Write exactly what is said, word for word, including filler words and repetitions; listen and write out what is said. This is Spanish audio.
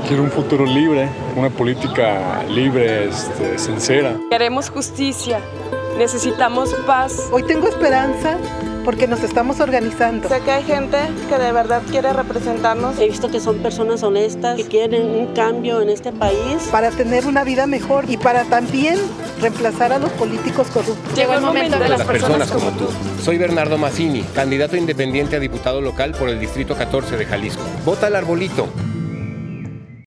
Quiero un futuro libre, una política libre, este, sincera. Queremos justicia, necesitamos paz. Hoy tengo esperanza porque nos estamos organizando. Sé que hay gente que de verdad quiere representarnos. He visto que son personas honestas, que quieren un cambio en este país. Para tener una vida mejor y para también reemplazar a los políticos corruptos. Llegó el momento de las personas como tú. Soy Bernardo Mazzini, candidato independiente a diputado local por el Distrito catorce de Jalisco. Vota al arbolito.